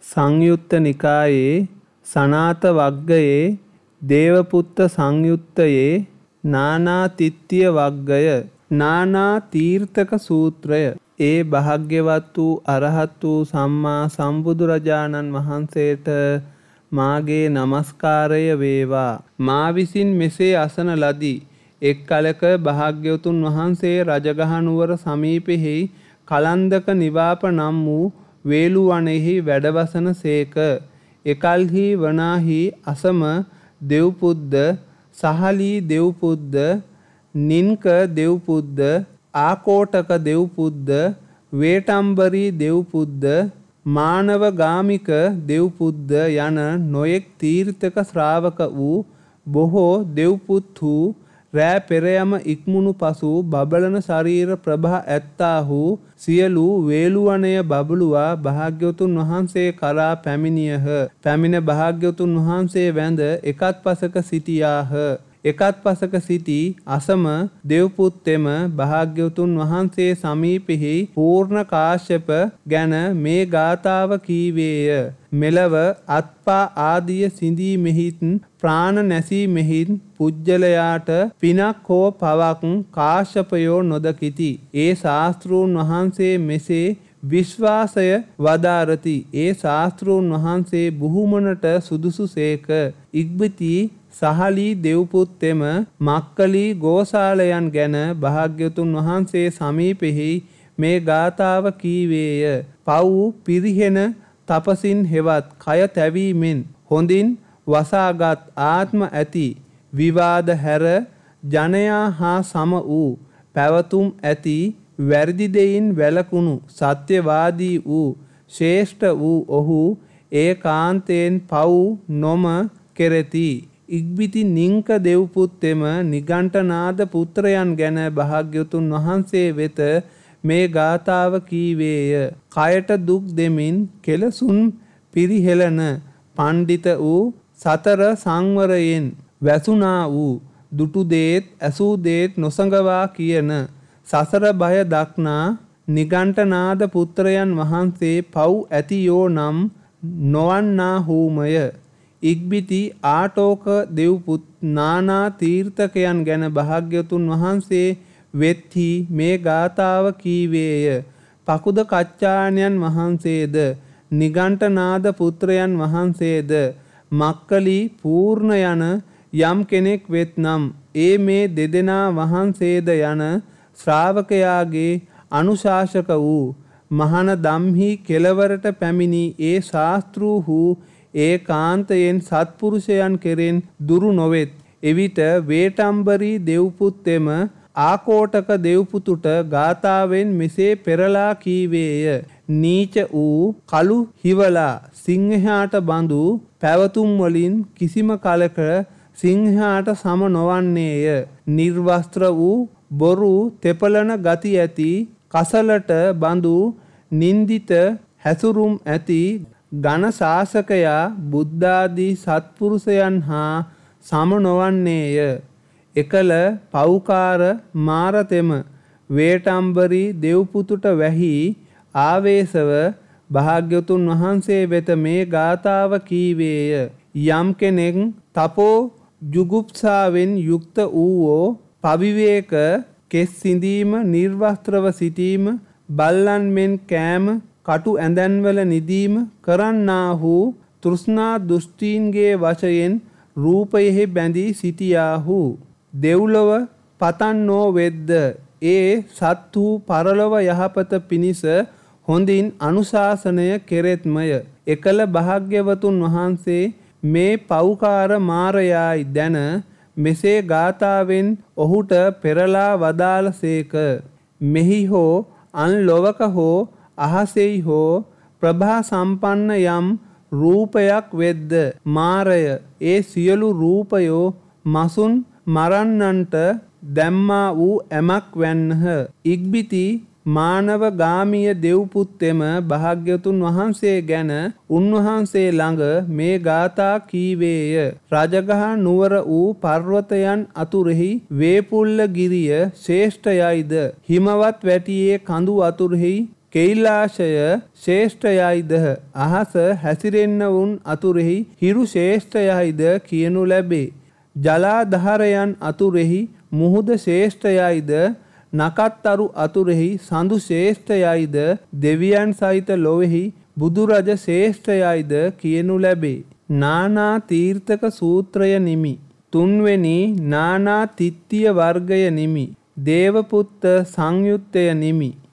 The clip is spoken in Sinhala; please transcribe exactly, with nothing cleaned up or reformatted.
සංයුත්ත නිකායේ සනාත වග්ගයේ දේවපුත්ත සංයුත්තයේ නානාතිත්‍ය වග්ගය නානා තීර්ථක සූත්‍රය. ඒ භාග්‍යවත් වූ අරහත් වූ සම්මා සම්බුදුරජාණන් වහන්සේට මාගේ නමස්කාරය වේවා. මා විසින් මෙසේ අසන ලදී. එක් කලක භාග්‍යවතුන් වහන්සේ රජගහ නුවර සමීපෙහි කලන්දක නිවාප නම් වූ වේළුවනෙහි වැඩවසන සේක. එකල්හි වනාහි අසම දෙව්පුද්ද, සහලී දෙව්පුද්ද, නින්ක දෙව්පුද්ද, ආකෝටක දෙව්පුද්ද, වේටම්බරී දෙව්පුද්ද, මානවගාමික දෙව්පුද්ද යන නොයෙක් තීර්ථක ශ්‍රාවක වූ බොහෝ දෙව්පුත්හු රෑ පෙරයම ඉක්මුණු පසු බබලන ශරීර ප්‍රභා ඇත්තාහු සියලු වේළුවනය බබළුවා භාග්‍යවතුන් වහන්සේ කරා පැමිණියහ. පැමිණ භාග්‍යවතුන් වහන්සේ වැඳ එකත් පසක සිටියාහ. එකත් පසක සිටි අසම දෙව්පුත්තෙම භාග්‍යවතුන් වහන්සේ සමීපෙහි පූර්ණ කාශ්‍යප ගැන මේ ගාථාව කීවේය. මෙලව අත්පා ආදිය සිඳීමෙහිත් ප්‍රාණ නැසීමෙහිත් පුජ්‍යලයාට පිනක් හෝ පවක් කාශ්‍යපයෝ නොදකිති. ඒ ශාස්ත්‍රූන් වහන්සේ මෙසේ විශ්වාසය වදාරති. ඒ ශාස්ත්‍රූන් වහන්සේ බුහුමනට සුදුසු සේක. ඉක්බිති සහලී දෙව්පුත්තෙම මක්කලී ගෝසාලයන් ගැන භාග්‍යවතුන් වහන්සේ සමීපෙහි මේ ගාථාව කීවේය. පව් පිරිහෙන තපසින් හෙවත් කය තැවීමෙන් හොඳින් වසාගත් ආත්ම ඇති විවාද හැර ජනයා හා සම වූ පැවතුම් ඇති වැරදි දෙයින් වැළකුණු සත්‍යවාදී වූ ශ්‍රේෂ්ඨ වූ ඔහු ඒකාන්තයෙන් පව් නොම කෙරෙති. ඉක්බිති නින්ක දෙව්පුත්තෙම නිගණ්ඨනාද පුත්‍රයන් ගැන භාග්‍යවතුන් වහන්සේ වෙත මේ ගාථාව කීවේය. කයට දුක් දෙමින් කෙලසුන් පිරිහෙලන පණ්ඩිත වූ සතර සංවරයෙන් වැසුනා වූ දුටු දේත් ඇසූ දේත් නොසඟවා කියන සසර බය දක්නා නිගණ්ඨනාද පුත්‍රයන් වහන්සේ පව් ඇතියෝ නම් නොවන්නාහුමය. ඉක්බිති ආටෝක දෙව්පුත් නානා තීර්ථකයන් ගැන භාග්‍යවතුන් වහන්සේ වෙත්හි මේ ගාථාව කීවේය. පකුද කච්චායනයන් වහන්සේද නිගණ්ඨනාද පුත්‍රයන් වහන්සේද මක්කලි පූර්ණ යන යම් කෙනෙක් වෙත්නම් ඒ මේ දෙදෙනා වහන්සේද යන ශ්‍රාවකයාගේ අනුශාසක වූ මහන දම්හි කෙලවරට පැමිණි ඒ ශාස්ත්‍රූහු ඒකාන්තයෙන් සත්පුරුෂයන් කෙරෙන් දුරු නොවෙත්. එවිට වේටම්බරී දෙව්පුත්තෙම ආකෝටක දෙව්පුතුට ගාථාවෙන් මෙසේ පෙරලා කීවේය. නීච වූ කළු හිවලා සිංහයාට බඳු පැවතුම් වලින් කිසිම කලක සිංහයාට සම නොවන්නේය. නිර්වස්ත්‍ර වූ බොරු තෙපලන ගති ඇති කසලට බඳු නින්දිත හැසුරුම් ඇති ඝන ශාසකයා බුද්ධාදී සත්පුරුෂයන් හා සම නොවන්නේය. එකල පෞකාර මාරතෙම වේටම්බරී දෙව්පුතුට වැහි ආවේශව භාග්‍යවතුන් වහන්සේ වෙත මේ ගාථාව කීවේය. යම් කෙනෙක් තපෝ ජුගුප්සාවෙන් යුක්ත වූවෝ පවිවේක කෙස් සිඳීම නිර්වස්ත්‍රව සිටීම බල්ලන් මෙන් කෑම කටු ඇඳන්වල නිදීම කරන්නාහු තෘෂ්ණා දෘෂ්ටීන්ගේ වශයෙන් රූපයෙහි බැඳී සිටියාහු. දෙව්ලොව පතන්නෝ වෙද්ද ඒ සත්හු පරලොව යහපත පිණිස හොඳින් අනුශාසනය කෙරෙත්මය. එකල භාග්‍යවතුන් වහන්සේ මේ පෞකාර මාරයායි දැන මෙසේ ගාථාවෙන් ඔහුට පෙරලා වදාළසේක. මෙහි හෝ අන් ලොවක හෝ අහසෙහි හෝ ප්‍රභා සම්පන්න යම් රූපයක් වෙද්ද මාරය ඒ සියලු රූපයෝ මසුන් මරන්නන්ට දැම්මා වූ ඇමක් වැන්නහ. ඉක්බිති මානව ගාමිය දෙව්පුත්තෙම භාග්‍යවතුන් වහන්සේ ගැන උන්වහන්සේ ළඟ මේ ගාථා කීවේය. රජගහ නුවර වූ පර්වතයන් අතුරෙහි වේපුල්ල ගිරිය ශ්‍රේෂ්ඨයයිද හිමවත් වැටියේ කඳු අතුරෙහි කෛලාශය ශ්‍රේෂ්ඨයයිද අහස හැසිරෙන්න වුන් අතුරෙහි හිරු ශ්‍රේෂ්ඨයයිද කියනු ලැබේ. ජලාධාරයන් අතුරෙහි මුහුද ශ්‍රේෂ්ඨයයිද නකත්තරු අතුරෙහි සඳු ශ්‍රේෂ්ඨයයිද දෙවියන් සහිත ලොවෙහි බුදුරජ ශ්‍රේෂ්ඨයයිද කියනු ලැබේ. නානා තීර්ථක සූත්‍රය නිමි. තුන්වෙනි නානා තිත්තිය වර්ගය නිමි. දේවපුත්ත සංයුත්තය නිමි.